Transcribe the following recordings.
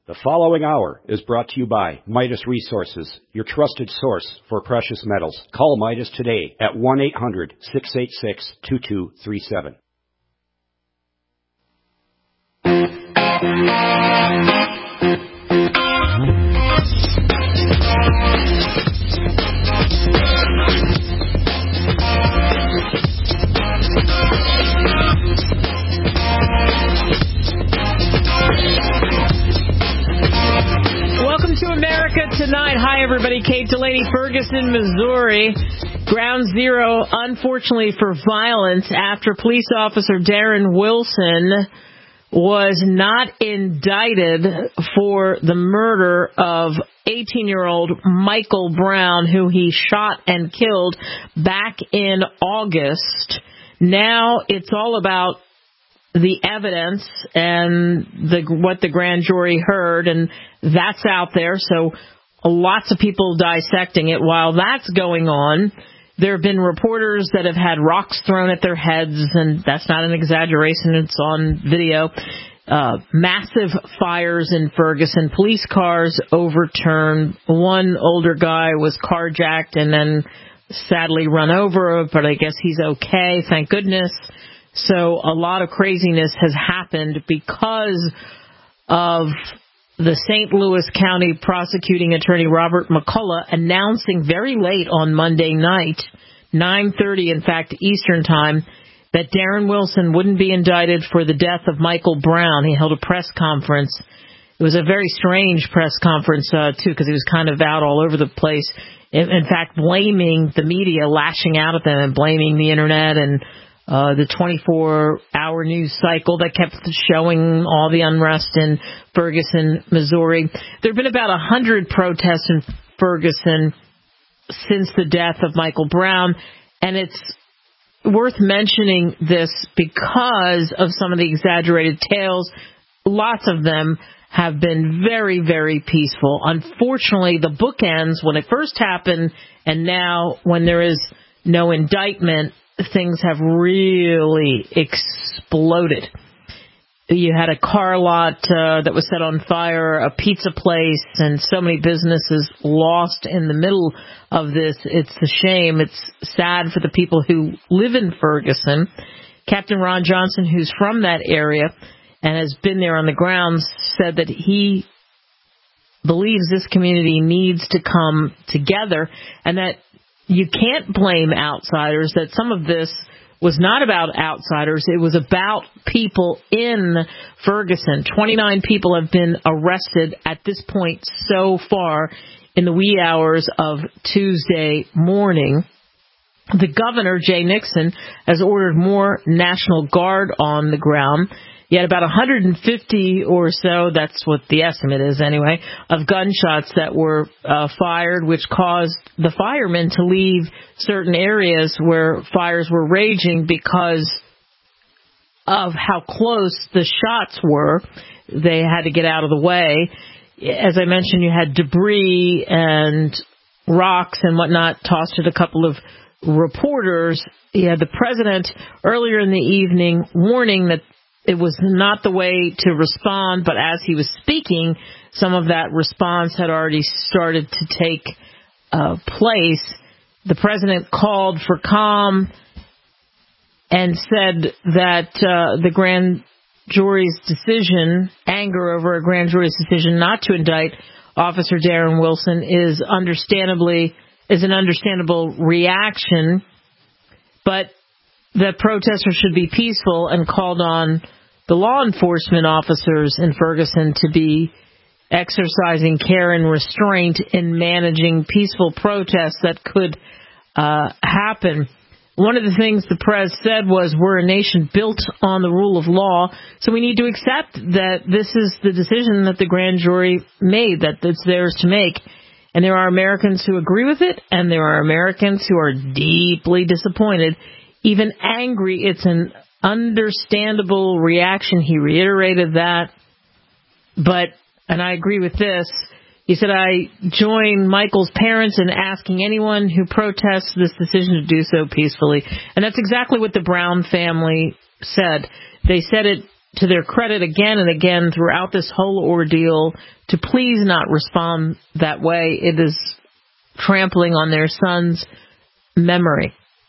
The following hour is brought to you by Midas Resources, your trusted source for precious metals. Call Midas today at 1-800-686-2237. Welcome to America Tonight. Hi, everybody. Kate Delaney, Ferguson, Missouri. Ground zero, unfortunately, for violence after police officer Darren Wilson was not indicted for the murder of 18-year-old Michael Brown, who he shot and killed back in August. Now it's all about the evidence and what the grand jury heard, and that's out there. So lots of people dissecting it. While that's going on, there have been reporters that have had rocks thrown at their heads, and that's not an exaggeration. It's on video. Massive fires in Ferguson. Police cars overturned. One older guy was carjacked and then sadly run over, but I guess he's okay, thank goodness. So a lot of craziness has happened because of the St. Louis County prosecuting attorney Robert McCullough announcing very late on Monday night, 9:30 in fact Eastern time, that Darren Wilson wouldn't be indicted for the death of Michael Brown. He held a press conference. It was a very strange press conference, too, because he was kind of out all over the place. In fact, blaming the media, lashing out at them and blaming the Internet and the 24-hour news cycle that kept showing all the unrest in Ferguson, Missouri. There have been about 100 protests in Ferguson since the death of Michael Brown, and it's worth mentioning this because of some of the exaggerated tales. Lots of them have been very, very peaceful. Unfortunately, the bookends, when it first happened and now when there is no indictment, things have really exploded. You had a car lot that was set on fire, a pizza place, and so many businesses lost in the middle of this. It's a shame. It's sad for the people who live in Ferguson. Captain Ron Johnson, who's from that area and has been there on the ground, said that he believes this community needs to come together and that you can't blame outsiders, that some of this was not about outsiders. It was about people in Ferguson. 29 people have been arrested at this point so far in the wee hours of Tuesday morning. The governor, Jay Nixon, has ordered more National Guard on the ground. You had about 150 or so, that's what the estimate is anyway, of gunshots that were fired, which caused the firemen to leave certain areas where fires were raging because of how close the shots were. They had to get out of the way. As I mentioned, you had debris and rocks and whatnot tossed at a couple of reporters. You had the president earlier in the evening warning that it was not the way to respond, but as he was speaking, some of that response had already started to take place. The president called for calm and said that the grand jury's decision, anger over a grand jury's decision not to indict Officer Darren Wilson is an understandable reaction, but that protesters should be peaceful and called on the law enforcement officers in Ferguson to be exercising care and restraint in managing peaceful protests that could happen. One of the things the press said was, we're a nation built on the rule of law, so we need to accept that this is the decision that the grand jury made, that it's theirs to make. And there are Americans who agree with it, and there are Americans who are deeply disappointed, even angry. It's an understandable reaction. He reiterated that. And I agree with this, he said, I join Michael's parents in asking anyone who protests this decision to do so peacefully. And that's exactly what the Brown family said. They said it to their credit again and again throughout this whole ordeal, to please not respond that way. It is trampling on their son's memory.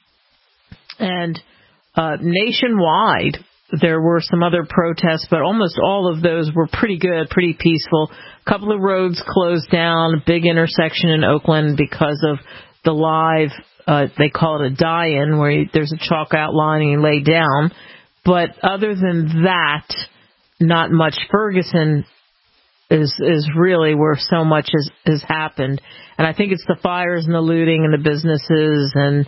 And nationwide, there were some other protests, but almost all of those were pretty good, pretty peaceful. A couple of roads closed down, a big intersection in Oakland because of the live, they call it a die-in, where there's a chalk outline and you lay down. But other than that, not much. Ferguson is really where so much has happened. And I think it's the fires and the looting and the businesses and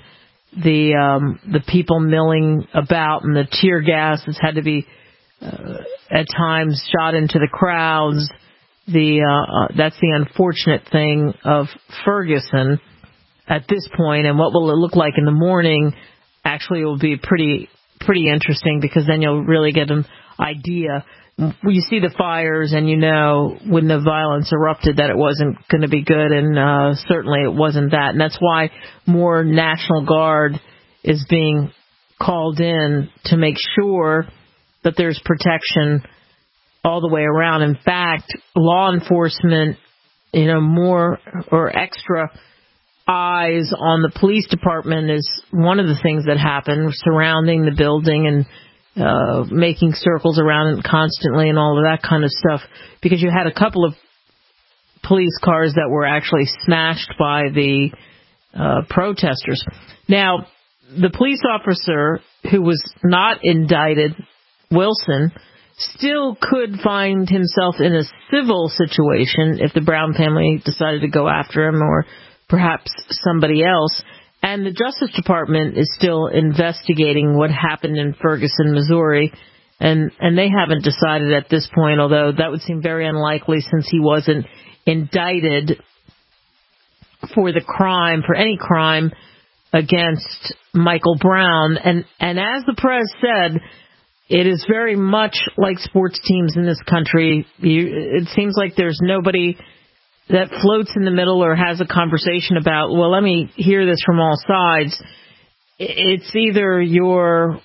the people milling about, and the tear gas that's had to be at times shot into the crowds. That's the unfortunate thing of Ferguson at this point. And what will it look like in the morning? Actually, it will be pretty interesting, because then you'll really get an idea. You see the fires, and you know when the violence erupted that it wasn't going to be good, and certainly it wasn't that. And that's why more National Guard is being called in to make sure that there's protection all the way around. In fact, law enforcement, more or extra eyes on the police department is one of the things that happened, surrounding the building and making circles around it constantly and all of that kind of stuff, because you had a couple of police cars that were actually smashed by the protesters. Now, the police officer who was not indicted, Wilson, still could find himself in a civil situation if the Brown family decided to go after him, or perhaps somebody else. And the Justice Department is still investigating what happened in Ferguson, Missouri, and they haven't decided at this point, although that would seem very unlikely since he wasn't indicted for any crime against Michael Brown. And as the press said, it is very much like sports teams in this country. It seems like there's nobody that floats in the middle or has a conversation about, well, let me hear this from all sides. It's either you're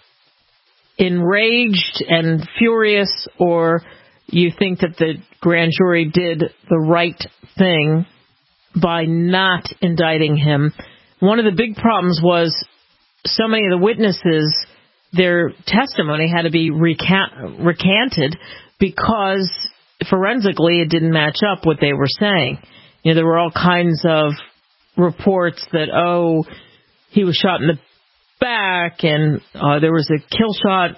enraged and furious, or you think that the grand jury did the right thing by not indicting him. One of the big problems was so many of the witnesses, their testimony had to be recanted because forensically it didn't match up what they were saying. There were all kinds of reports that, he was shot in the back, and there was a kill shot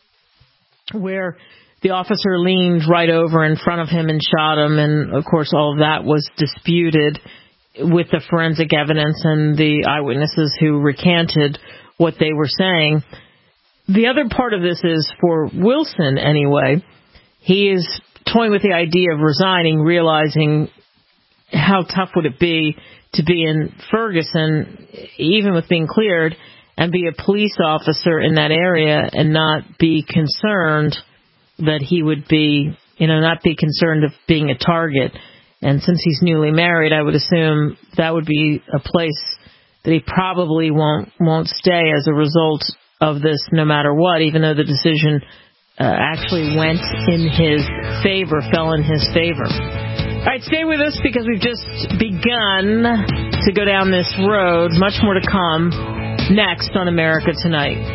where the officer leaned right over in front of him and shot him, and of course all of that was disputed with the forensic evidence and the eyewitnesses who recanted what they were saying. The other part of this is for Wilson anyway. He is toying with the idea of resigning, realizing how tough would it be to be in Ferguson, even with being cleared, and be a police officer in that area and not be concerned that he would be, not be concerned of being a target. And since he's newly married, I would assume that would be a place that he probably won't stay as a result of this, no matter what, even though the decision actually went in his favor, fell in his favor. All right, stay with us, because we've just begun to go down this road. Much more to come next on America Tonight.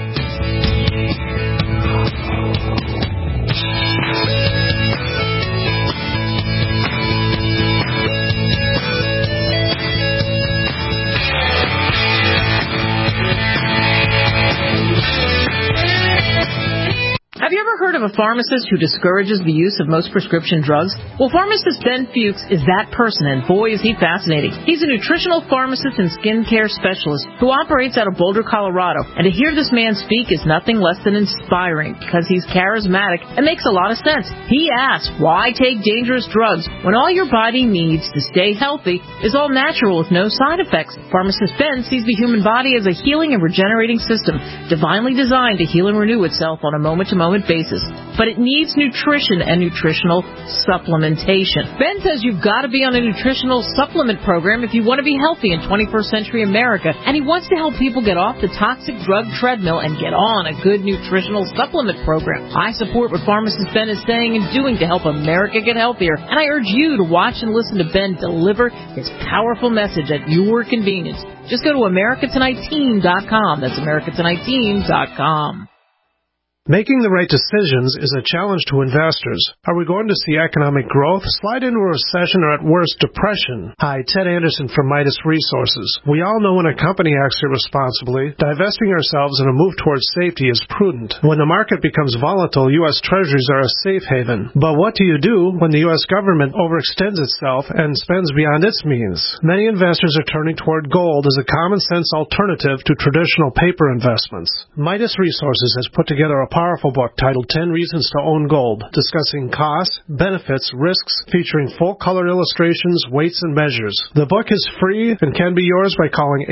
Have you ever heard of a pharmacist who discourages the use of most prescription drugs? Well, pharmacist Ben Fuchs is that person, and boy, is he fascinating. He's a nutritional pharmacist and skincare specialist who operates out of Boulder, Colorado. And to hear this man speak is nothing less than inspiring, because he's charismatic and makes a lot of sense. He asks, why take dangerous drugs when all your body needs to stay healthy is all natural with no side effects? Pharmacist Ben sees the human body as a healing and regenerating system, divinely designed to heal and renew itself on a moment-to-moment basis. but it needs nutrition and nutritional supplementation. Ben says you've got to be on a nutritional supplement program if you want to be healthy in 21st century America, and he wants to help people get off the toxic drug treadmill and get on a good nutritional supplement program. I support what pharmacist Ben is saying and doing to help America get healthier, and I urge you to watch and listen to Ben deliver his powerful message at your convenience. Just go to AmericaTonightTeam.com. That's AmericaTonightTeam.com. Making the right decisions is a challenge to investors. Are we going to see economic growth, slide into a recession, or at worst, depression? Hi, Ted Anderson from Midas Resources. We all know when a company acts irresponsibly, divesting ourselves in a move towards safety is prudent. When the market becomes volatile, U.S. Treasuries are a safe haven. But what do you do when the U.S. government overextends itself and spends beyond its means? Many investors are turning toward gold as a common-sense alternative to traditional paper investments. Midas Resources has put together a powerful book titled 10 Reasons to Own Gold, discussing costs, benefits, risks, featuring full-color illustrations, weights, and measures. The book is free and can be yours by calling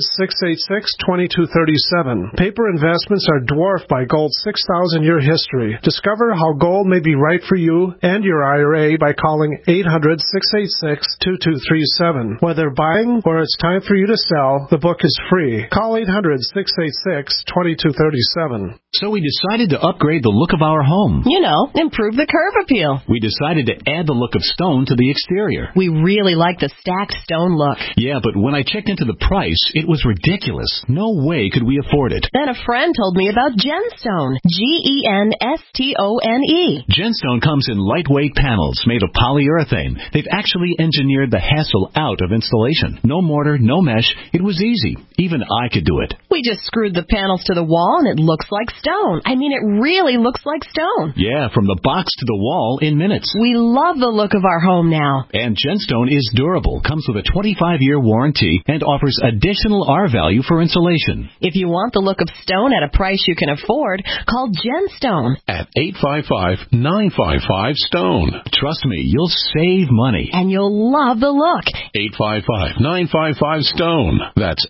800-686-2237. Paper investments are dwarfed by gold's 6,000-year history. Discover how gold may be right for you and your IRA by calling 800-686-2237. Whether buying or it's time for you to sell, the book is free. Call 800-686-2237. So we decided to upgrade the look of our home. You know, improve the curb appeal. We decided to add the look of stone to the exterior. We really like the stacked stone look. Yeah, but when I checked into the price, it was ridiculous. No way could we afford it. Then a friend told me about Genstone. Genstone. Genstone comes in lightweight panels made of polyurethane. They've actually engineered the hassle out of installation. No mortar, no mesh. It was easy. Even I could do it. We just screwed the panels to the wall and it looks like stone. I mean, it really looks like stone. Yeah, from the box to the wall in minutes. We love the look of our home now. And Genstone is durable, comes with a 25-year warranty, and offers additional R-value for insulation. If you want the look of stone at a price you can afford, call Genstone at 855-955-STONE. Trust me, you'll save money. And you'll love the look. 855-955-STONE. That's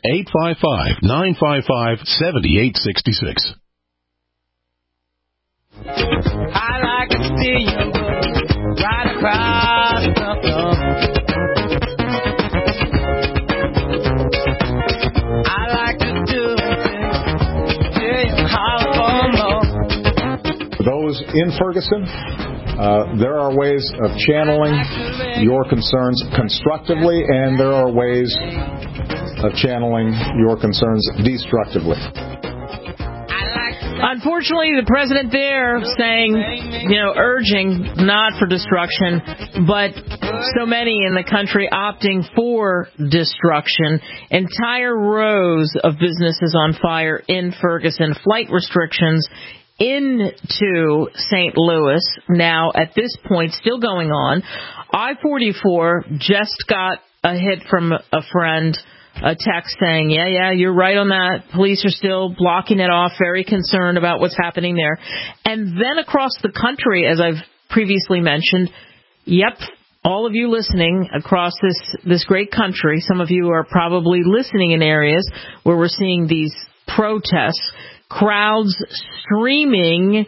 855-955-7866. I like to see you right across the floor. I like to do it for those in Ferguson, there are ways of channeling your concerns constructively, and there are ways of channeling your concerns destructively. Unfortunately, the president there saying, urging not for destruction, but so many in the country opting for destruction. Entire rows of businesses on fire in Ferguson. Flight restrictions into St. Louis now at this point still going on. I-44 just got a hit from a friend, a text saying, yeah, you're right on that. Police are still blocking it off, very concerned about what's happening there. And then across the country, as I've previously mentioned, all of you listening across this great country, some of you are probably listening in areas where we're seeing these protests, crowds streaming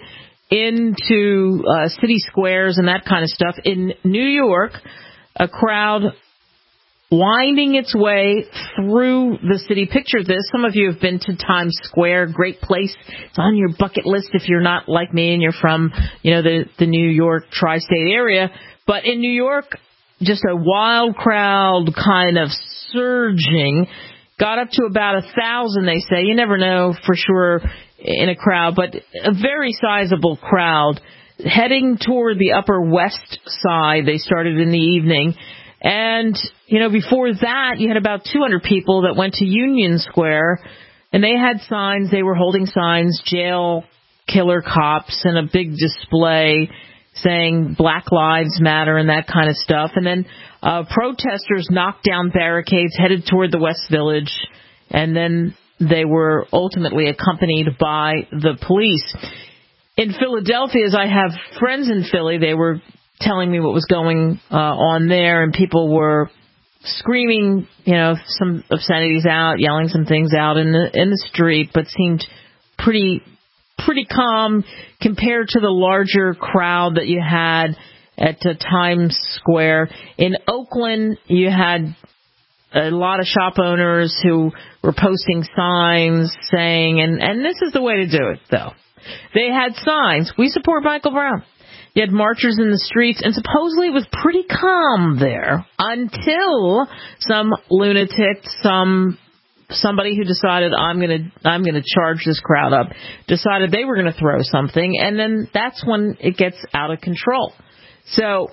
into city squares and that kind of stuff. In New York, a crowd winding its way through the city. Picture this. Some of you have been to Times Square. Great place. It's on your bucket list if you're not like me and you're from, the New York tri-state area. But in New York, just a wild crowd kind of surging. Got up to about 1,000, they say. You never know for sure in a crowd, but a very sizable crowd heading toward the Upper West Side. They started in the evening. And, before that, you had about 200 people that went to Union Square, and they had signs. They were holding signs, jail killer cops, and a big display saying Black Lives Matter and that kind of stuff. And then protesters knocked down barricades, headed toward the West Village, and then they were ultimately accompanied by the police. In Philadelphia, as I have friends in Philly, they were telling me what was going on there, and people were screaming, some obscenities out, yelling some things out in the street, but seemed pretty pretty calm compared to the larger crowd that you had at Times Square. In Oakland, you had a lot of shop owners who were posting signs saying, and this is the way to do it, though. They had signs, "We support Michael Brown." You had marchers in the streets, and supposedly it was pretty calm there until some lunatic, somebody who decided I'm gonna charge this crowd up, decided they were gonna throw something, and then that's when it gets out of control. So,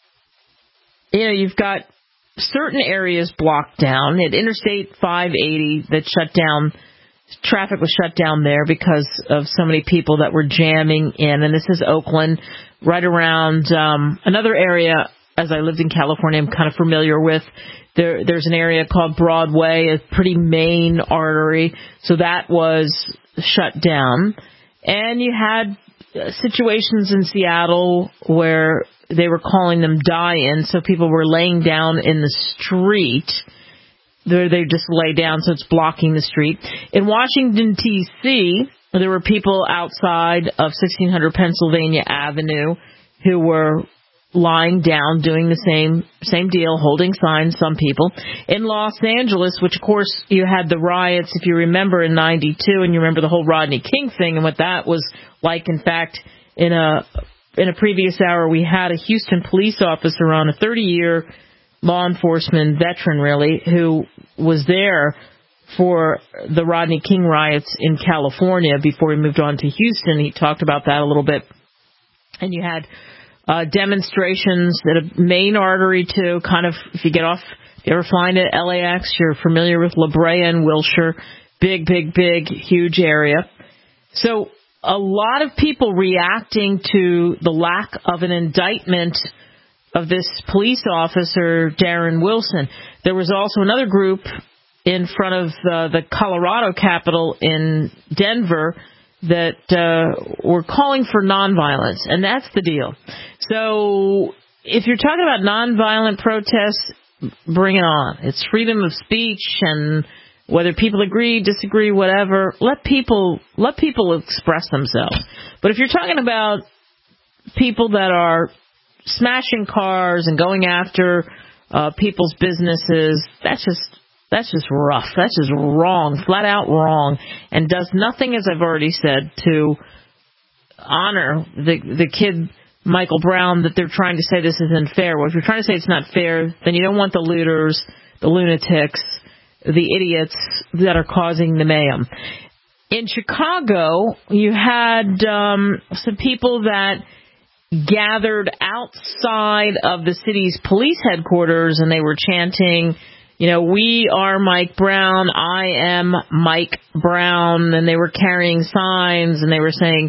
you've got certain areas blocked down. At Interstate 580 that shut down, traffic was shut down there because of so many people that were jamming in. And this is Oakland, right around another area, as I lived in California, I'm kind of familiar with. There's an area called Broadway, a pretty main artery. So that was shut down. And you had situations in Seattle where they were calling them die-ins, so people were laying down in the street. They just lay down, so it's blocking the street. In Washington, D.C., there were people outside of 1600 Pennsylvania Avenue who were lying down, doing the same deal, holding signs, some people. In Los Angeles, which, of course, you had the riots, if you remember, in 92, and you remember the whole Rodney King thing and what that was like. In fact, in a previous hour, we had a Houston police officer on, a 30-year law enforcement veteran, really, who was there for the Rodney King riots in California before he moved on to Houston. He talked about that a little bit. And you had demonstrations at a main artery, too, kind of, if you get off, if you ever flying to LAX, you're familiar with La Brea and Wilshire. Big, huge area. So a lot of people reacting to the lack of an indictment of this police officer, Darren Wilson. There was also another group in front of the Colorado Capitol in Denver that were calling for nonviolence, and that's the deal. So if you're talking about nonviolent protests, bring it on. It's freedom of speech, and whether people agree, disagree, whatever, let people express themselves. But if you're talking about people that are smashing cars and going after people's businesses, that's just rough. That's just wrong, flat out wrong, and does nothing, as I've already said, to honor the kid Michael Brown that they're trying to say this isn't fair. Well, if you're trying to say it's not fair, then you don't want the looters, the lunatics, the idiots that are causing the mayhem. In Chicago, you had some people that gathered outside of the city's police headquarters, and they were chanting, "We are Mike Brown, I am Mike Brown," and they were carrying signs, and they were saying,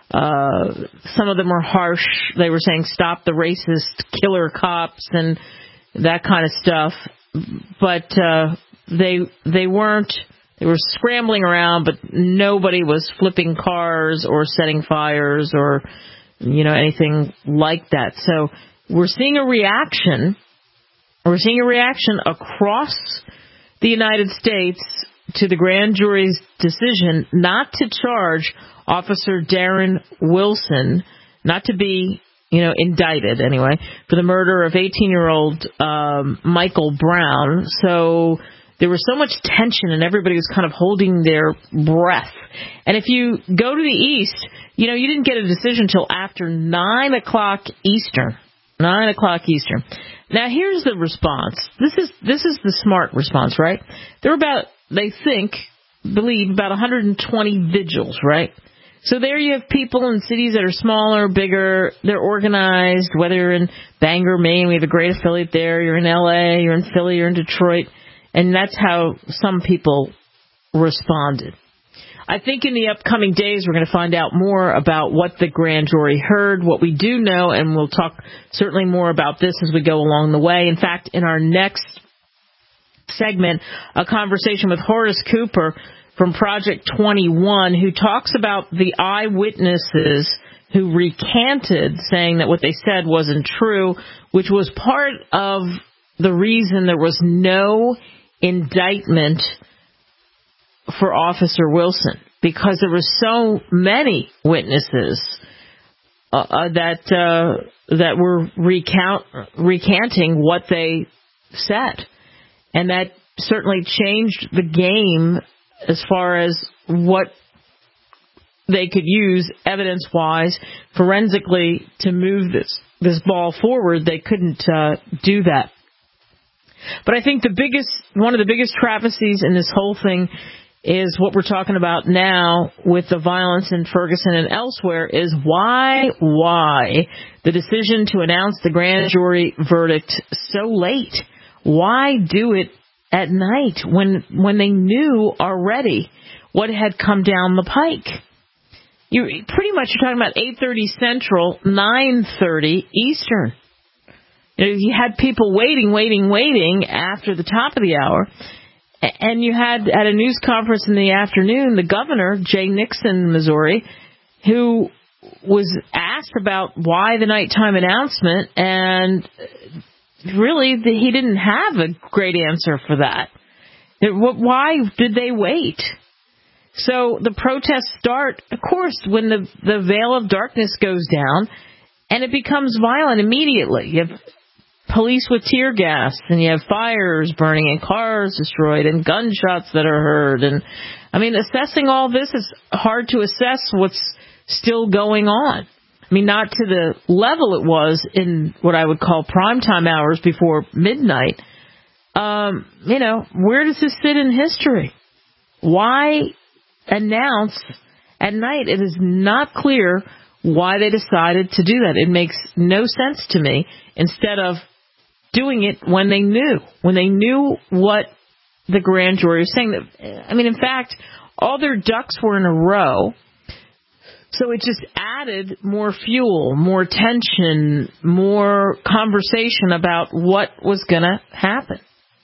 some of them were harsh, they were saying, "Stop the racist killer cops," and that kind of stuff. But they weren't, they were scrambling around, but nobody was flipping cars or setting fires or, anything like that. So we're seeing a reaction. We're seeing a reaction across the United States to the grand jury's decision not to charge Officer Darren Wilson, not to be, indicted anyway, for the murder of 18-year-old Michael Brown. So there was so much tension, and everybody was kind of holding their breath. And if you go to the East, you didn't get a decision until after 9 o'clock Eastern. 9 o'clock Eastern. Now, here's the response. This is the smart response, right? There were believe about 120 vigils, right? So there you have people in cities that are smaller, bigger, they're organized, whether you're in Bangor, Maine, we have a great affiliate there, you're in LA, you're in Philly, you're in Detroit, and that's how some people responded. I think in the upcoming days we're going to find out more about what the grand jury heard, what we do know, and we'll talk certainly more about this as we go along the way. In fact, in our next segment, a conversation with Horace Cooper from Project 21, who talks about the eyewitnesses who recanted, saying that what they said wasn't true, which was part of the reason there was no indictment for Officer Wilson. because there were so many witnesses that were recanting what they said. And that certainly changed the game as far as what they could use evidence-wise, forensically, to move this ball forward. They couldn't do that. But I think one of the biggest travesties in this whole thing is what we're talking about now with the violence in Ferguson and elsewhere is why the decision to announce the grand jury verdict so late. Why do it at night when they knew already what had come down the pike? You're talking about 8:30 Central, 9:30 Eastern. You had people waiting after the top of the hour. And you had, at a news conference in the afternoon, the governor, Jay Nixon, Missouri, who was asked about why the nighttime announcement, and really he didn't have a great answer for that. Why did they wait? So the protests start, of course, when the veil of darkness goes down, and it becomes violent immediately. You have police with tear gas, and you have fires burning and cars destroyed and gunshots that are heard. And I mean, assessing all this is hard to assess what's still going on. I mean, not to the level it was in what I would call primetime hours before midnight. Where does this sit in history? Why announce at night? It is not clear why they decided to do that. It makes no sense to me. Instead of doing it when they knew what the grand jury was saying. I mean, in fact, all their ducks were in a row, so it just added more fuel, more tension, more conversation about what was going to happen.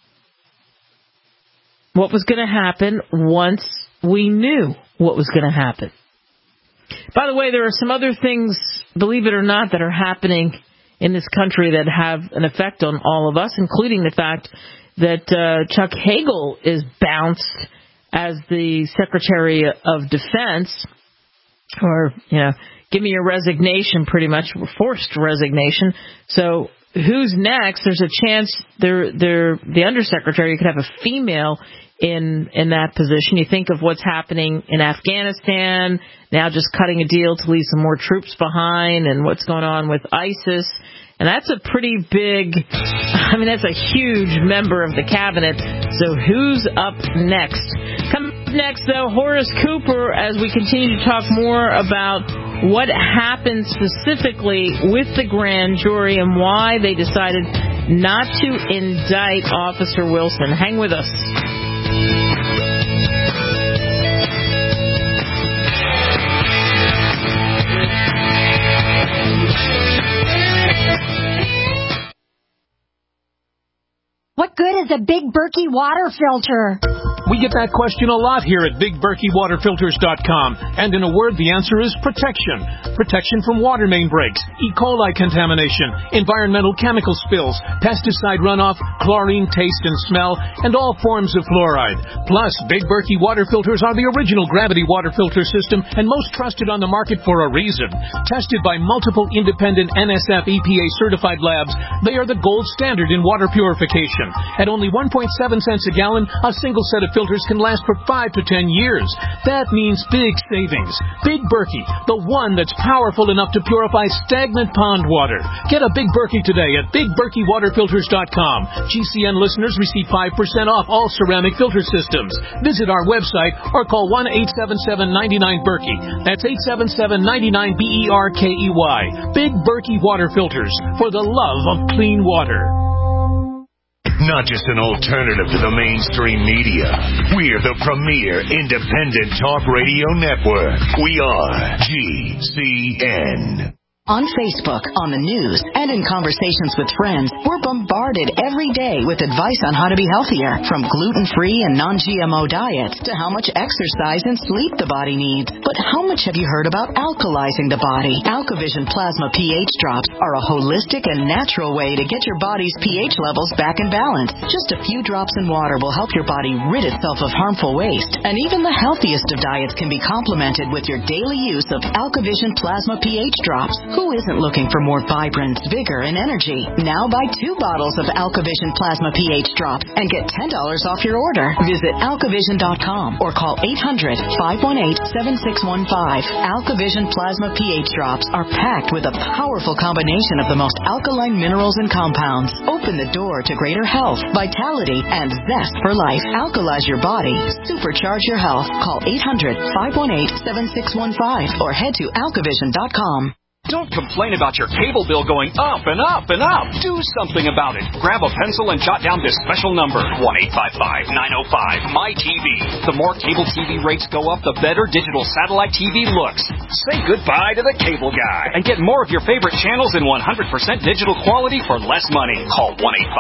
What was going to happen once we knew what was going to happen. By the way, there are some other things, believe it or not, that are happening in this country that have an effect on all of us, including the fact that Chuck Hagel is bounced as the Secretary of Defense, or, give me your resignation, pretty much, forced resignation. So who's next? There's a chance the Undersecretary could have a female in that position. You think of what's happening in Afghanistan, now just cutting a deal to leave some more troops behind, and what's going on with ISIS. And that's a pretty big, that's a huge member of the cabinet. So who's up next? Coming up next, though, Horace Cooper, as we continue to talk more about what happened specifically with the grand jury and why they decided not to indict Officer Wilson. Hang with us. What good is a Big Berkey water filter? We get that question a lot here at BigBerkeyWaterFilters.com. And in a word, the answer is protection. Protection from water main breaks, E. coli contamination, environmental chemical spills, pesticide runoff, chlorine taste and smell, and all forms of fluoride. Plus, Big Berkey water filters are the original gravity water filter system and most trusted on the market for a reason. Tested by multiple independent NSF EPA certified labs, they are the gold standard in water purification. At only 1.7 cents a gallon, a single set of filters can last for 5 to 10 years. That means big savings. Big Berkey, the one that's powerful enough to purify stagnant pond water. Get a Big Berkey today at BigBerkeyWaterFilters.com. GCN listeners receive 5% off all ceramic filter systems. Visit our website or call 1-877-99-BERKEY. That's 877-99-BERKEY. Big Berkey Water Filters, for the love of clean water. Not just an alternative to the mainstream media. We're the premier independent talk radio network. We are GCN. On Facebook, on the news, and in conversations with friends, we're bombarded every day with advice on how to be healthier, from gluten-free and non-GMO diets to how much exercise and sleep the body needs. But how much have you heard about alkalizing the body? AlkaVision Plasma pH drops are a holistic and natural way to get your body's pH levels back in balance. Just a few drops in water will help your body rid itself of harmful waste. And even the healthiest of diets can be complemented with your daily use of AlkaVision Plasma pH drops. Who isn't looking for more vibrance, vigor, and energy? Now buy 2 bottles of AlkaVision Plasma pH drops and get $10 off your order. Visit alkavision.com or call 800-518-7615. AlkaVision Plasma pH drops are packed with a powerful combination of the most alkaline minerals and compounds. Open the door to greater health, vitality, and zest for life. Alkalize your body. Supercharge your health. Call 800-518-7615 or head to alkavision.com. Don't complain about your cable bill going up and up and up. Do something about it. Grab a pencil and jot down this special number, 1-855-905-MY-TV. The more cable TV rates go up, the better digital satellite TV looks. Say goodbye to the cable guy and get more of your favorite channels in 100% digital quality for less money. Call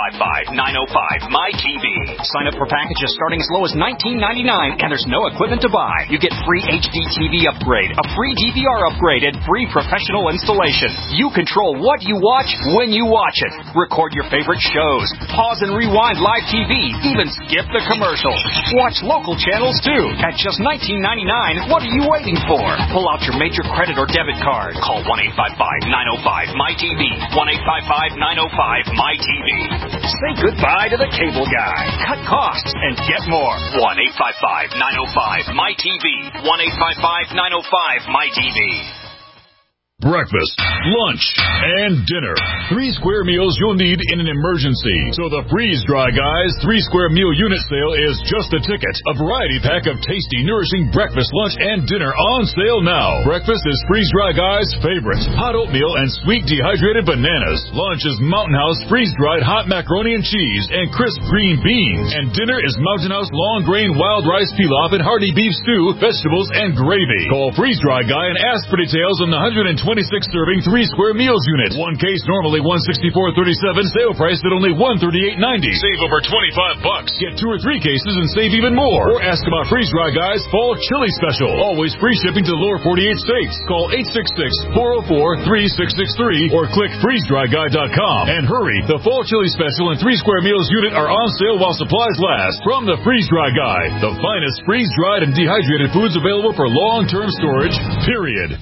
1-855-905-MY-TV. Sign up for packages starting as low as $19.99, and there's no equipment to buy. You get free HD TV upgrade, a free DVR upgrade, and free professional installation. You control what you watch when you watch it. Record your favorite shows. Pause and rewind live TV. Even skip the commercials. Watch local channels too. At just $19.99, what are you waiting for? Pull out your major credit or debit card. Call 1-855-905-MY-TV. 1-855-905-MY-TV. Say goodbye to the cable guy. Cut costs and get more. 1-855-905-MY-TV. 1-855-905-MY-TV. Breakfast, lunch, and dinner. 3 square meals you'll need in an emergency. So the Freeze Dry Guys 3 square meal unit sale is just a ticket. A variety pack of tasty, nourishing breakfast, lunch, and dinner on sale now. Breakfast is Freeze Dry Guys' favorite. Hot oatmeal and sweet dehydrated bananas. Lunch is Mountain House freeze-dried hot macaroni and cheese and crisp green beans. And dinner is Mountain House long grain wild rice pilaf and hearty beef stew, vegetables, and gravy. Call Freeze Dry Guy and ask for details on the 126-serving 3 square meals unit. One case normally $164.37. Sale price at only $138.90. Save over $25. Get 2 or 3 cases and save even more. Or ask about Freeze Dry Guys Fall Chili Special. Always free shipping to the lower 48 states. Call 866-404-3663 or click freezedryguy.com. And hurry, the Fall Chili Special and 3 square meals unit are on sale while supplies last. From the Freeze Dry Guy, the finest freeze-dried and dehydrated foods available for long-term storage, period.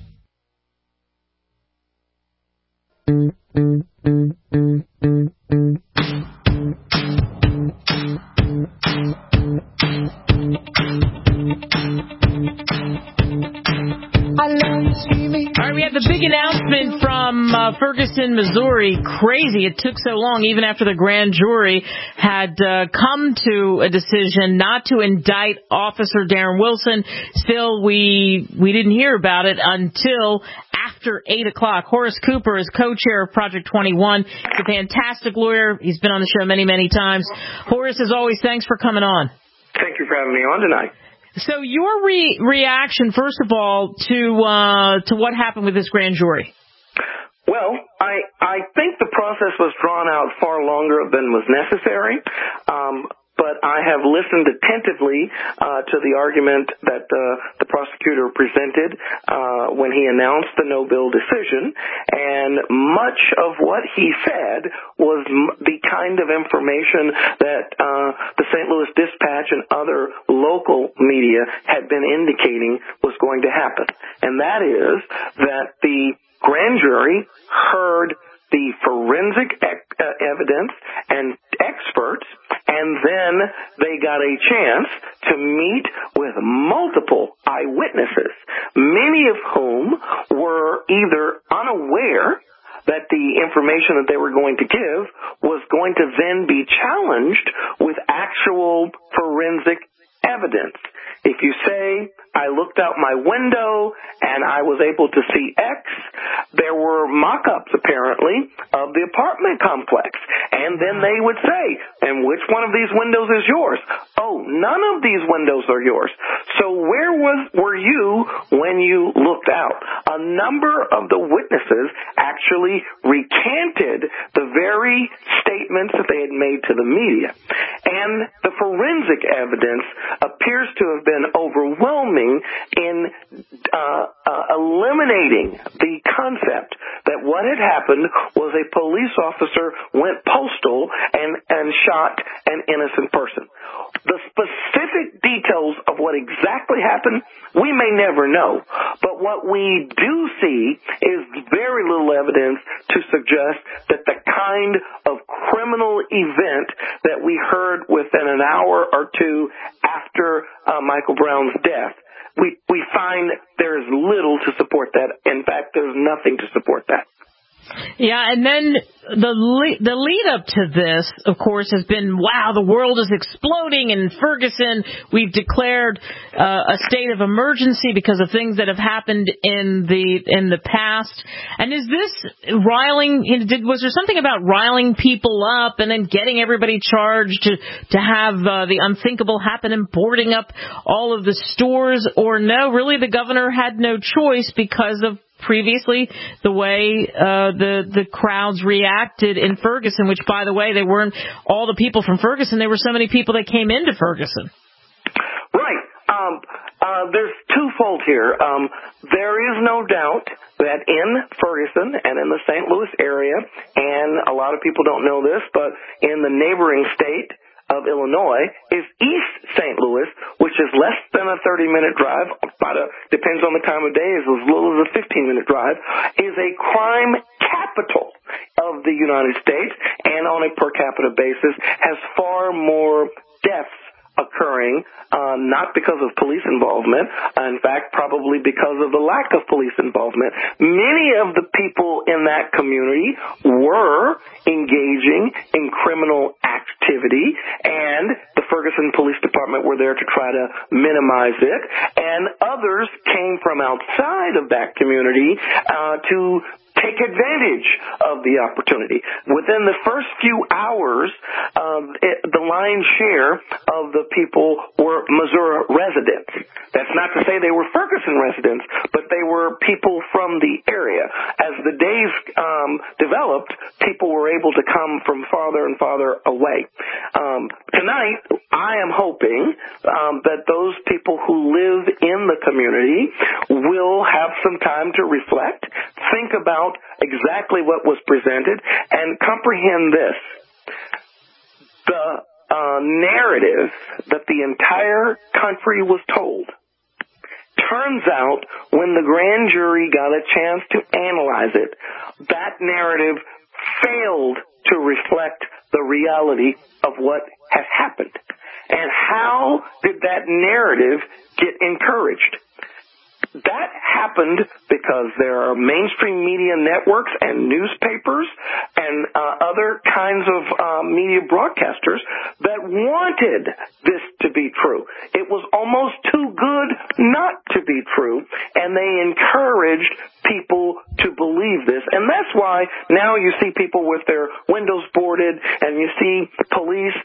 All right, we have the big announcement from Ferguson, Missouri. Crazy. It took so long, even after the grand jury had come to a decision not to indict Officer Darren Wilson. Still, we didn't hear about it until after 8 o'clock. Horace Cooper is co-chair of Project 21. He's a fantastic lawyer. He's been on the show many, many times. Horace, as always, thanks for coming on. Thank you for having me on tonight. So your reaction, first of all, to what happened with this grand jury? Well, I think the process was drawn out far longer than was necessary. But I have listened attentively to the argument that the prosecutor presented when he announced the no-bill decision, and much of what he said was the kind of information that the St. Louis Dispatch and other local media had been indicating was going to happen, and that is that the grand jury heard the forensic evidence and experts, and then they got a chance to meet with multiple eyewitnesses, many of whom were either unaware that the information that they were going to give was going to then be challenged with actual forensic evidence. If you say, I looked out my window and I was able to see X, there were mock-ups, apparently, of the apartment complex. And then they would say, and which one of these windows is yours? Oh, none of these windows are yours. So where were you when you looked out? A number of the witnesses actually recanted the very statements that they had made to the media. And the forensic evidence appears to have been overwhelming in eliminating the concept that what had happened was a police officer went postal and shot an innocent person. The specific details of what exactly happened, we may never know. But what we do see is very little evidence to suggest that the kind of criminal event that we heard within an hour or two after Michael Brown's death, we find there's little to support that. In fact, there's nothing to support that. Yeah, and then the lead up to this, of course, has been, wow, the world is exploding in Ferguson. We've declared a state of emergency because of things that have happened in the past. And is this riling? Was there something about riling people up and then getting everybody charged to have the unthinkable happen and boarding up all of the stores? Or no, really, the governor had no choice because of previously the way the crowds reacted in Ferguson, which, by the way, they weren't all the people from Ferguson. There were so many people that came into Ferguson. Right. There's twofold here. There is no doubt that in Ferguson and in the St. Louis area, and a lot of people don't know this, but in the neighboring state of Illinois is East St. Louis, which is less than a 30-minute drive, depends on the time of day, as little as a 15-minute drive, is a crime capital of the United States, and on a per capita basis has far more deaths occurring, not because of police involvement, in fact, probably because of the lack of police involvement. Many of the people in that community were engaging in criminal activity, and the Ferguson Police Department were there to try to minimize it, and others came from outside of that community to take advantage of the opportunity. Within the first few hours, the lion's share of the people were Missouri residents. That's not to say they were Ferguson residents, but they were people from the area. As the days developed, people were able to come from farther and farther away. Tonight, I am hoping that those people who live in the community will have some time to reflect, think about exactly what was presented, and comprehend this. The narrative that the entire country was told, turns out when the grand jury got a chance to analyze it, that narrative failed to reflect the reality of what had happened. And how did that narrative get encouraged? That happened because there are mainstream media networks and newspapers and other kinds of media broadcasters that wanted this to be true. It was almost too good not to be true, and they encouraged people to believe this. And that's why now you see people with their windows boarded, and you see police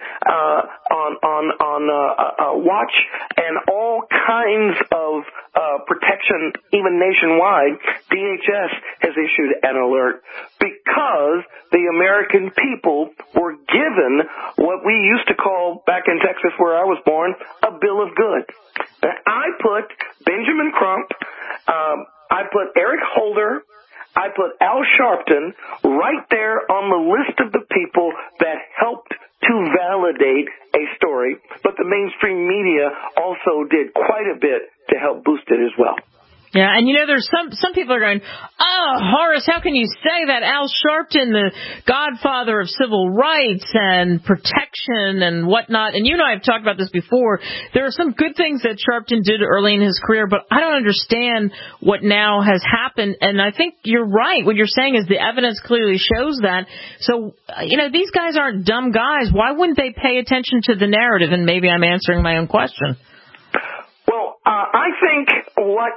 on watch, and all kinds of protection, even nationwide. DHS has issued an alert because the American people were given what we used to call, back in Texas where I was born, a bill of goods. I put Benjamin Crump, I put Eric Holder, I put Al Sharpton right there on the list of the people that helped to validate a story, but the mainstream media also did quite a bit to help boost it as well. Yeah, and you know, there's some people are going, oh, Horace, how can you say that? Al Sharpton, the godfather of civil rights and protection and whatnot. And you and I have talked about this before. There are some good things that Sharpton did early in his career, but I don't understand what now has happened. And I think you're right. What you're saying is the evidence clearly shows that. So, you know, these guys aren't dumb guys. Why wouldn't they pay attention to the narrative? And maybe I'm answering my own question. Well, I think what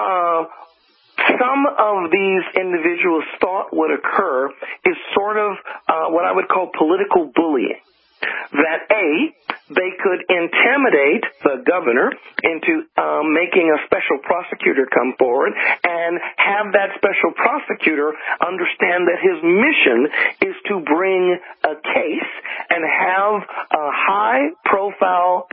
some of these individuals thought would occur is sort of what I would call political bullying. That they could intimidate the governor into making a special prosecutor come forward and have that special prosecutor understand that his mission is to bring a case and have a high-profile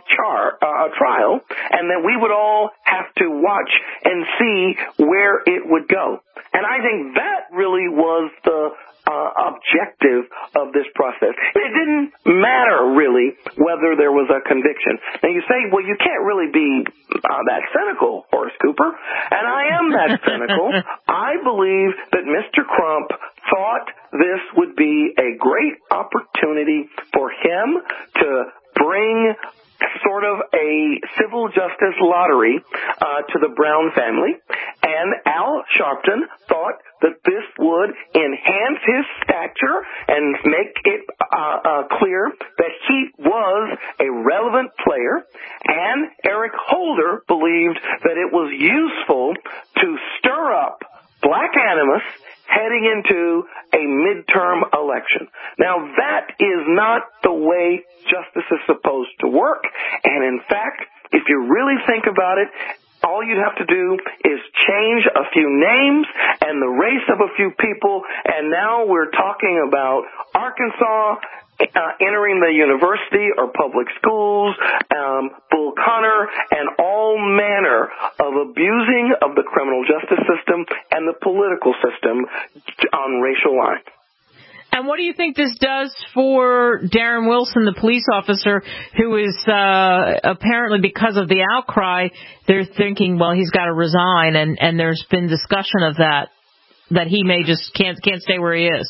trial, and that we would all have to watch and see where it would go. And I think that really was the objective of this process. It didn't matter, really, whether there was a conviction. Now, you say, well, you can't really be that cynical, Horace Cooper, and I am that cynical. I believe that Mr. Crump thought this would be a great opportunity for him to bring sort of a civil justice lottery to the Brown family, and Al Sharpton thought that this would enhance his stature and make it clear that he was a relevant player, and Eric Holder believed that it was useful to stir up black animus heading into a midterm election. Now, that is not the way justice is supposed to work, and in fact, if you really think about it, all you'd have to do is change a few names and the race of a few people, and now we're talking about Arkansas entering the university or public schools, Bull Connor, and all manner of abusing of the criminal justice system and the political system on racial lines. And what do you think this does for Darren Wilson, the police officer, who is apparently, because of the outcry, they're thinking, well, he's got to resign, and there's been discussion of that he may just can't stay where he is?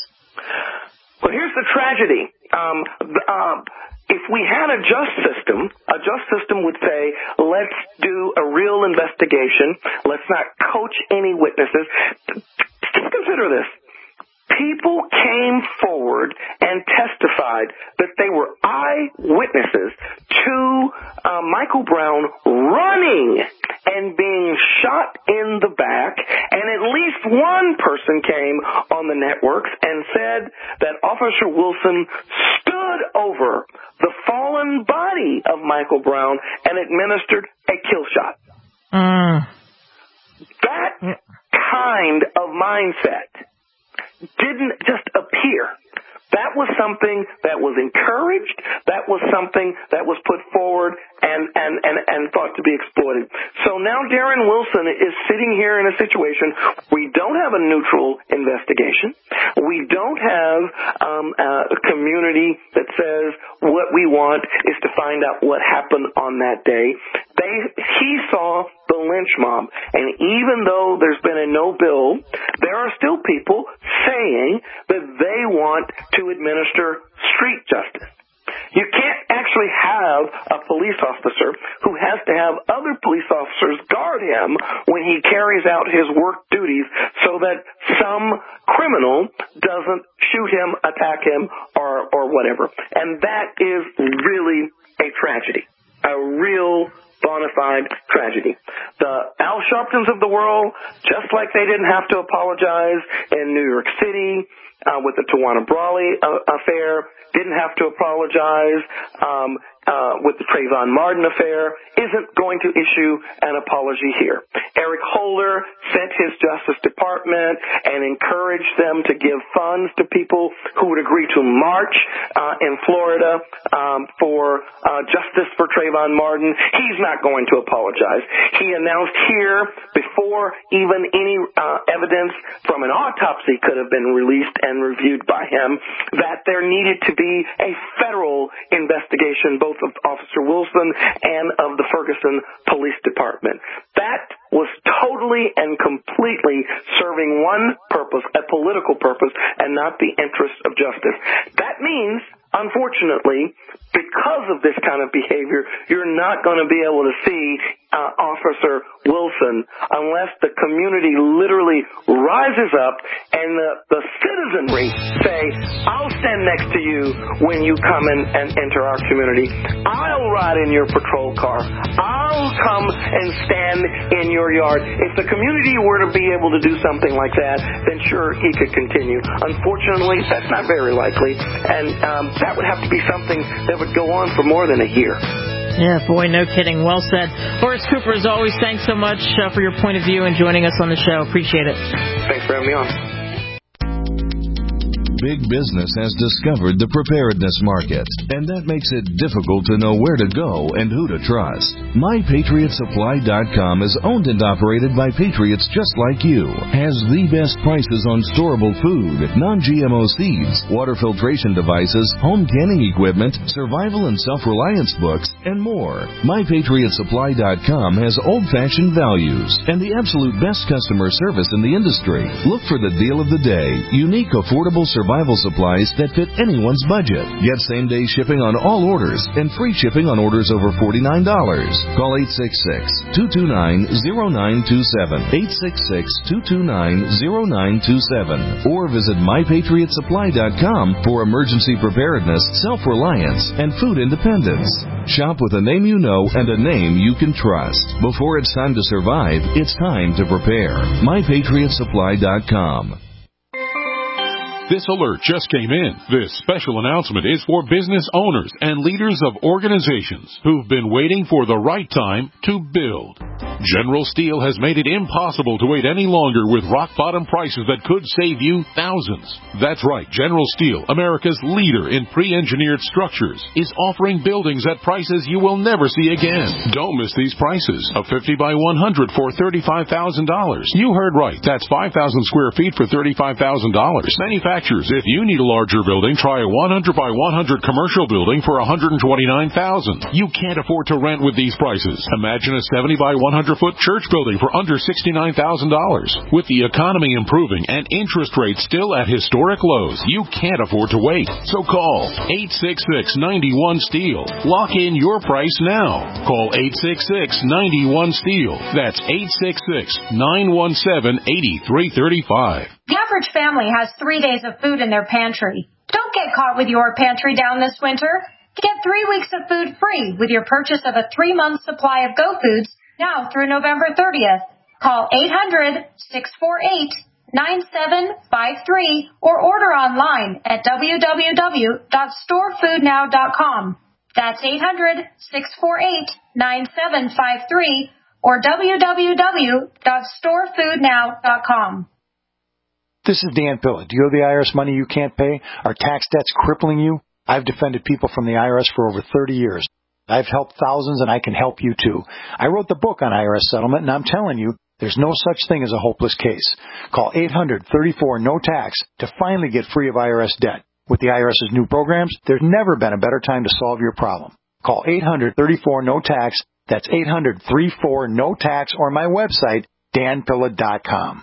Well, here's the tragedy. If we had a just system would say, let's do a real investigation. Let's not coach any witnesses. Just consider this. People came forward and testified that they were eyewitnesses to Michael Brown running and being shot in the back, and at least one person came on the networks and said that Officer Wilson stood over the fallen body of Michael Brown and administered a kill shot. That kind of mindset didn't just appear. That was something that was encouraged. That was something that was put forward and thought to be exploited. So now Darren Wilson is sitting here in a situation we don't have a neutral investigation. We don't have a community that says what we want is to find out what happened on that day. He saw the lynch mob, and even though there's been a no bill, there are still people saying that they want to administer street justice. You can't actually have a police officer who has to have other police officers guard him when he carries out his work duties so that some criminal doesn't shoot him, attack him, or whatever. And that is really a tragedy, a real bona fide tragedy. The Al Sharptons of the world, just like they didn't have to apologize in New York City with the Tawana Brawley affair, didn't have to apologize with the Trayvon Martin affair, isn't going to issue an apology here. Eric Holder sent his Justice Department and encouraged them to give funds to people who would agree to march in Florida for justice for Trayvon Martin. He's not going to apologize. He announced here, before even any evidence from an autopsy could have been released and reviewed by him, that there needed to be a federal investigation, both of Officer Wilson and of the Ferguson Police Department. That was totally and completely serving one purpose, a political purpose, and not the interest of justice. That means, unfortunately, because of this kind of behavior, you're not going to be able to see Officer Wilson unless the community literally rises up and the citizenry say, I'll stand next to you when you come in and enter our community. I'll ride in your patrol car. I'll come and stand in your yard. If the community were to be able to do something like that, then sure, he could continue. Unfortunately, that's not very likely, and that would have to be something that would go on for more than a year. Yeah, boy, no kidding. Well said. Horace Cooper, as always, thanks so much for your point of view and joining us on the show. Appreciate it. Thanks for having me on. Big business has discovered the preparedness market, and that makes it difficult to know where to go and who to trust. MyPatriotSupply.com is owned and operated by patriots just like you. Has the best prices on storable food, non-GMO seeds, water filtration devices, home canning equipment, survival and self-reliance books, and more. MyPatriotSupply.com has old-fashioned values and the absolute best customer service in the industry. Look for the deal of the day. Unique, affordable survival supplies that fit anyone's budget. Get same-day shipping on all orders and free shipping on orders over $49. Call 866-229-0927, 866-229-0927, or visit MyPatriotSupply.com for emergency preparedness, self-reliance, and food independence. Shop with a name you know and a name you can trust. Before it's time to survive, it's time to prepare. MyPatriotSupply.com. This alert just came in. This special announcement is for business owners and leaders of organizations who've been waiting for the right time to build. General Steel has made it impossible to wait any longer with rock-bottom prices that could save you thousands. That's right, General Steel, America's leader in pre-engineered structures, is offering buildings at prices you will never see again. Don't miss these prices. A 50 by 100 for $35,000. You heard right. That's 5,000 square feet for $35,000. Manufacturers, if you need a larger building, try a 100 by 100 commercial building for $129,000. You can't afford to rent with these prices. Imagine a 70 by 100-foot church building for under $69,000. With the economy improving and interest rates still at historic lows, you can't afford to wait. So call 866-91-STEEL. Lock in your price now. Call 866-91-STEEL. That's 866-917-8335. The average family has 3 days of food in their pantry. Don't get caught with your pantry down this winter. Get 3 weeks of food free with your purchase of a 3-month supply of Go Foods now through November 30th. Call 800-648-9753 or order online at www.storefoodnow.com. That's 800-648-9753 or www.storefoodnow.com. This is Dan Pilla. Do you owe the IRS money you can't pay? Are tax debts crippling you? I've defended people from the IRS for over 30 years. I've helped thousands, and I can help you too. I wrote the book on IRS settlement, and I'm telling you, there's no such thing as a hopeless case. Call 800-34-NO-TAX to finally get free of IRS debt. With the IRS's new programs, there's never been a better time to solve your problem. Call 800-34-NO-TAX. That's 800-34-NO-TAX, or my website, danpilla.com.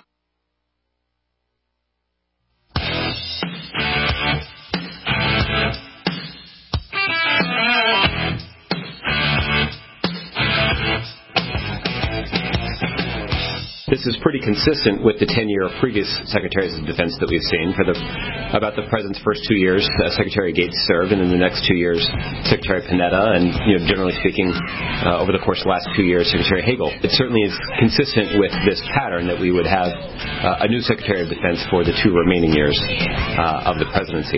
This is pretty consistent with the tenure of previous secretaries of defense that we've seen. For about the president's first 2 years, Secretary Gates served, and in the next 2 years, Secretary Panetta, and generally speaking, over the course of the last 2 years, Secretary Hagel. It certainly is consistent with this pattern that we would have a new Secretary of Defense for the 2 remaining years of the presidency.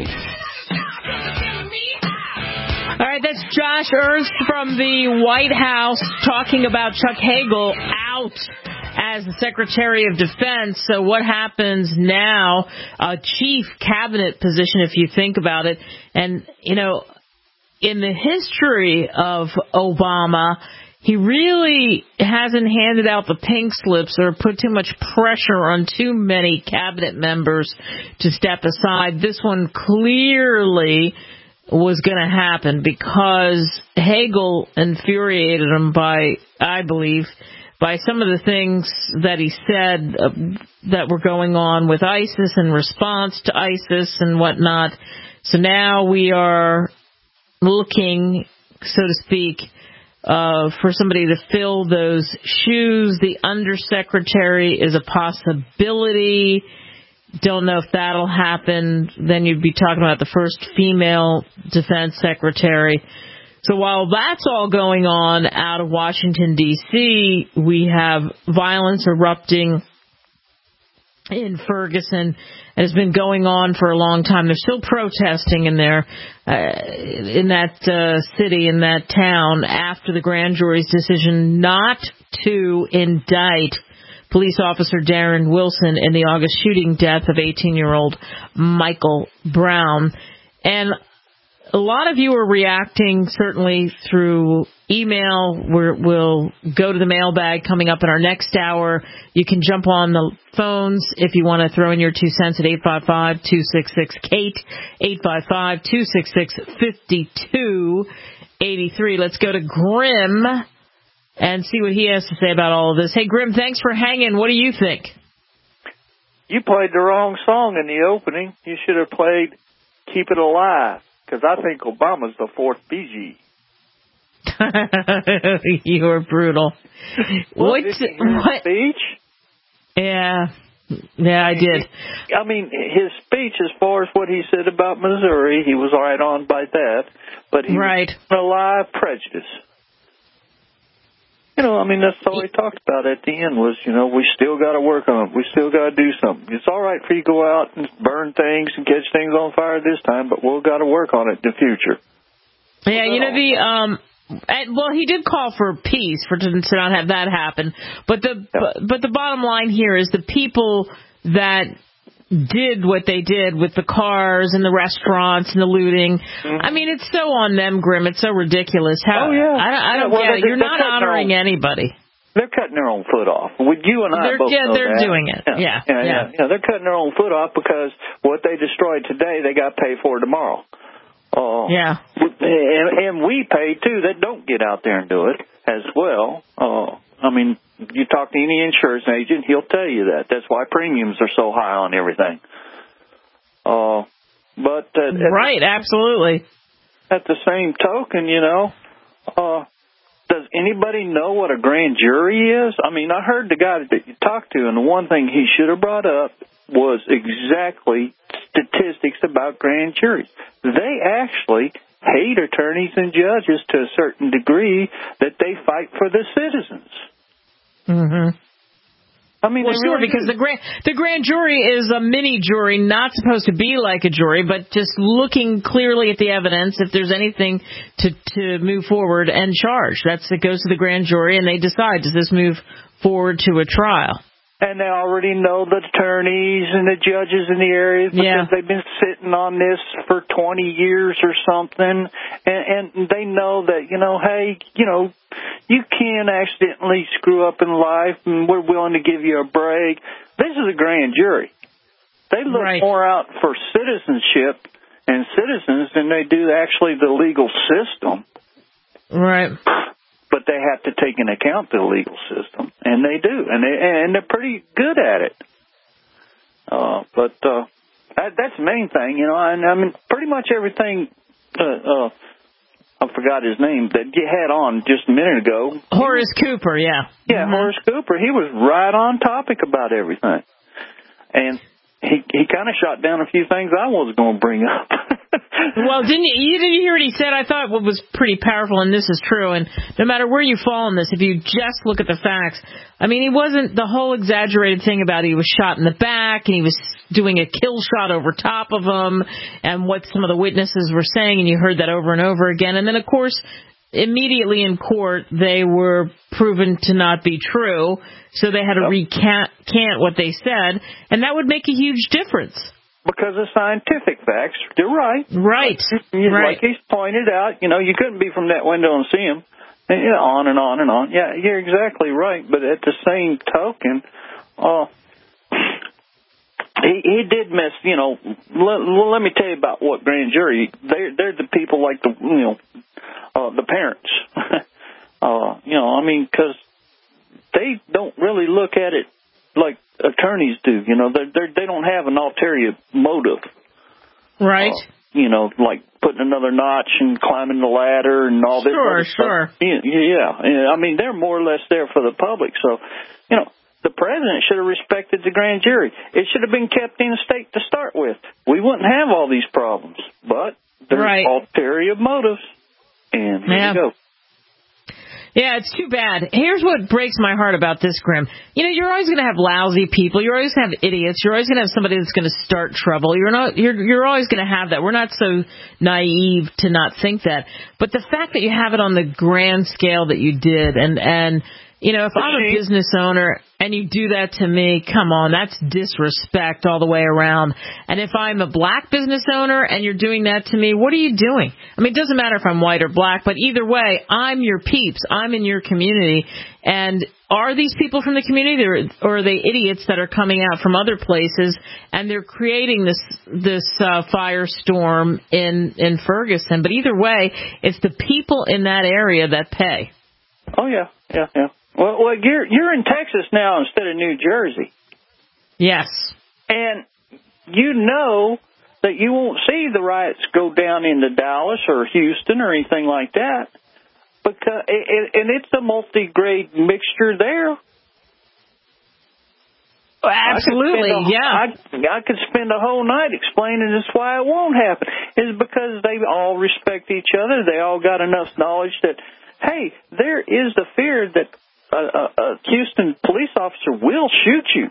All right, that's Josh Earst from the White House talking about Chuck Hagel out as the Secretary of Defense. So what happens now? A chief cabinet position, if you think about it. And, in the history of Obama, he really hasn't handed out the pink slips or put too much pressure on too many cabinet members to step aside. This one clearly was going to happen because Hagel infuriated him by some of the things that he said that were going on with ISIS in response to ISIS and whatnot. So now we are looking, so to speak, for somebody to fill those shoes. The undersecretary is a possibility. Don't know if that'll happen. Then you'd be talking about the first female defense secretary. So while that's all going on out of Washington, D.C., we have violence erupting in Ferguson. It has been going on for a long time. They're still protesting in there, in that city, in that town, after the grand jury's decision not to indict police officer Darren Wilson in the August shooting death of 18-year-old Michael Brown. And a lot of you are reacting, certainly through email. We'll go to the mailbag coming up in our next hour. You can jump on the phones if you want to throw in your 2 cents at 855-266-KATE, 855-266-5283. Let's go to Grim and see what he has to say about all of this. Hey, Grim, thanks for hanging. What do you think? You played the wrong song in the opening. You should have played Keep It Alive, because I think Obama's the fourth BG. You're brutal. What? Speech? Yeah, I did. I mean, his speech, as far as what he said about Missouri, he was right on by that. But he was alive prejudice. You know, I mean, that's all he talked about at the end was, you know, we still got to work on it. We still got to do something. It's all right for you to go out and burn things and catch things on fire this time, but we'll got to work on it in the future. Yeah, you know, well, he did call for peace, to not have that happen. But the bottom line here is the people that did what they did with the cars and the restaurants and the looting. Mm-hmm. I mean, it's so on them, Grim. It's so ridiculous. I don't get it. You're not honoring anybody. They're cutting their own foot off. You and I both know they're that. doing it. Yeah. They're cutting their own foot off because what they destroyed today, they got paid for tomorrow. And we pay, too, that don't get out there and do it as well. I mean, you talk to any insurance agent, he'll tell you that. That's why premiums are so high on everything. Right, absolutely. At the same token, you know, does anybody know what a grand jury is? I mean, I heard the guy that you talked to, and the one thing he should have brought up was exactly statistics about grand juries. They actually hate attorneys and judges to a certain degree that they fight for the citizens. Mm-hmm. I mean, because the grand jury is a mini jury, not supposed to be like a jury, but just looking clearly at the evidence. If there's anything to move forward and charge, it goes to the grand jury, and they decide, does this move forward to a trial? And they already know the attorneys and the judges in the area because they've been sitting on this for 20 years or something. And they know that, you know, hey, you know, you can accidentally screw up in life, and we're willing to give you a break. This is a grand jury. They look more out for citizenship and citizens than they do actually the legal system. Right. But they have to take into account the legal system, and they do, and they're pretty good at it. That's the main thing, you know. And I mean, pretty much everything. I forgot his name that you had on just a minute ago. Horace Cooper, yeah. Yeah, mm-hmm. Horace Cooper. He was right on topic about everything, and he kind of shot down a few things I was going to bring up. Well, didn't you hear what he said? I thought what was pretty powerful, and this is true, and no matter where you fall on this, if you just look at the facts, I mean, he wasn't the whole exaggerated thing about he was shot in the back, and he was doing a kill shot over top of him, and what some of the witnesses were saying, and you heard that over and over again. And then, of course, immediately in court, they were proven to not be true, so they had to recant what they said, and that would make a huge difference. Because of scientific facts, you're right. Right. Like he's pointed out, you know, you couldn't be from that window and see him. And, you know, on and on and on. Yeah, you're exactly right. But at the same token, he did miss, you know, let me tell you about what grand jury, they're the people like the, you know, the parents. You know, I mean, because they don't really look at it like attorneys do. You know, they don't have an ulterior motive. Right. You know, like putting another notch and climbing the ladder and all this other stuff. Yeah. I mean, they're more or less there for the public. So, the president should have respected the grand jury. It should have been kept in state to start with. We wouldn't have all these problems. But there's ulterior motives. And here you go. Yeah, it's too bad. Here's what breaks my heart about this, Grim. You're always going to have lousy people. You're always going to have idiots. You're always going to have somebody that's going to start trouble. You're always going to have that. We're not so naive to not think that. But the fact that you have it on the grand scale that you did, and if I'm a business owner and you do that to me, come on, that's disrespect all the way around. And if I'm a black business owner and you're doing that to me, what are you doing? I mean, it doesn't matter if I'm white or black, but either way, I'm your peeps. I'm in your community. And are these people from the community, or are they idiots that are coming out from other places and they're creating this firestorm in Ferguson? But either way, it's the people in that area that pay. Oh, yeah. Well, you're in Texas now instead of New Jersey. Yes. And you know that you won't see the riots go down into Dallas or Houston or anything like that. And it's a multi-grade mixture there. Absolutely, I could spend a whole night explaining this why it won't happen. It's because they all respect each other. They all got enough knowledge that, hey, there is the fear that a Houston police officer will shoot you.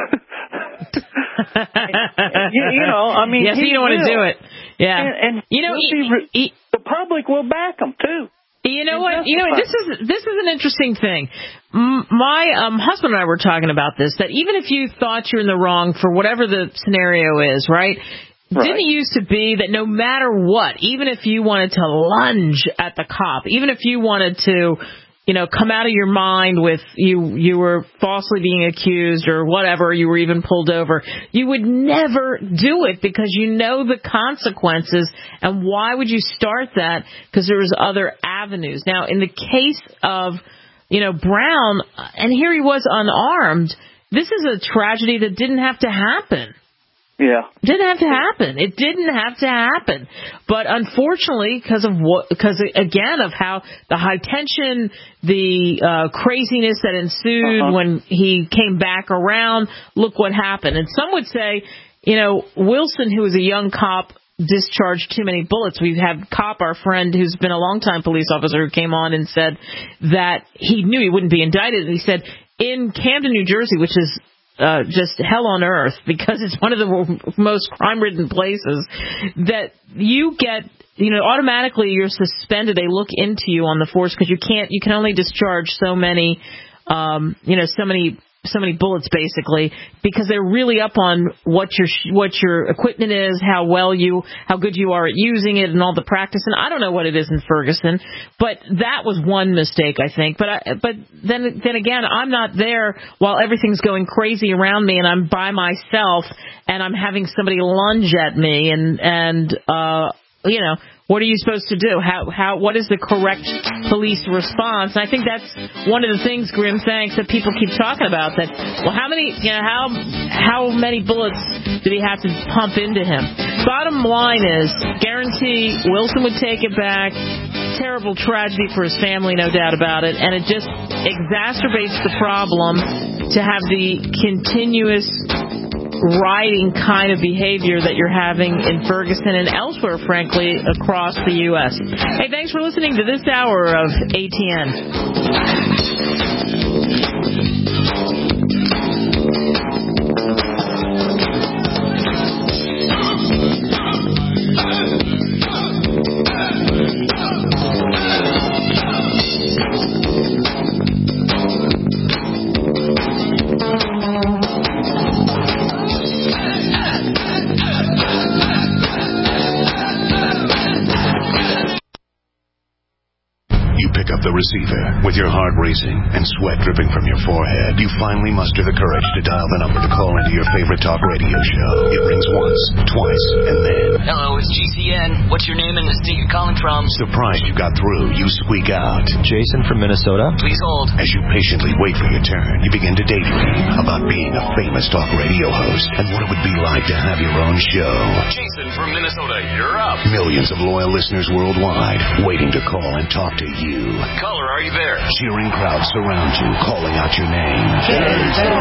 I mean, yes, you don't want to do it. Yeah, and the public will back them too. You know what? This is an interesting thing. My husband and I were talking about this. That even if you thought you're in the wrong for whatever the scenario is, right? Didn't it used to be that no matter what, even if you wanted to lunge at the cop, even if you wanted to, come out of your mind with you were falsely being accused or whatever, you were even pulled over, you would never do it because you know the consequences. And why would you start that? Because there was other avenues. Now, in the case of, Brown, and here he was unarmed, this is a tragedy that didn't have to happen. Yeah. Didn't have to happen. It didn't have to happen. But unfortunately, because again of how the high tension, the craziness that ensued when he came back around, look what happened. And some would say, Wilson, who was a young cop, discharged too many bullets. We've had Cop, our friend, who's been a longtime police officer, who came on and said that he knew he wouldn't be indicted. And he said in Camden, New Jersey, which is just hell on earth because it's one of the most crime-ridden places, that you get, automatically you're suspended. They look into you on the force because you can only discharge so many, so many bullets basically, because they're really up on what your equipment is, how good you are at using it, and all the practice. And I don't know what it is in Ferguson, but that was one mistake, I think. But then again, I'm not there while everything's going crazy around me, and I'm by myself, and I'm having somebody lunge at me, and what are you supposed to do? What is the correct police response? And I think that's one of the things, Grim, thanks, that people keep talking about. That, well, how many bullets did he have to pump into him? Bottom line is, guarantee Wilson would take it back. Terrible tragedy for his family, no doubt about it. And it just exacerbates the problem to have the continuous rioting kind of behavior that you're having in Ferguson and elsewhere, frankly, across the U.S. Hey, thanks for listening to this hour of ATN. Receiver. With your heart racing and sweat dripping from your forehead, you finally muster the courage to dial the number to call into your favorite talk radio show. It rings once, twice, and then... Hello, it's GCN. What's your name and the state you're calling from? Surprised you got through, you squeak out. Jason from Minnesota. Please hold. As you patiently wait for your turn, you begin to daydream about being a famous talk radio host and what it would be like to have your own show. Jason from Minnesota, you're up. Millions of loyal listeners worldwide waiting to call and talk to you. Caller, are you there? Cheering crowds surround you, calling out your name. Jason!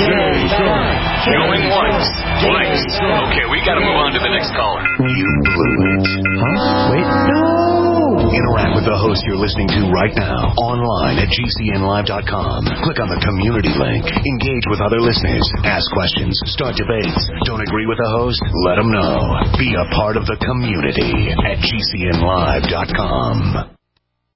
Going once, twice. Okay, we gotta move on to the next caller. You blew it. Huh? Wait. No! Interact with the host you're listening to right now. Online at GCNlive.com. Click on the community link. Engage with other listeners. Ask questions. Start debates. Don't agree with the host? Let them know. Be a part of the community at GCNlive.com.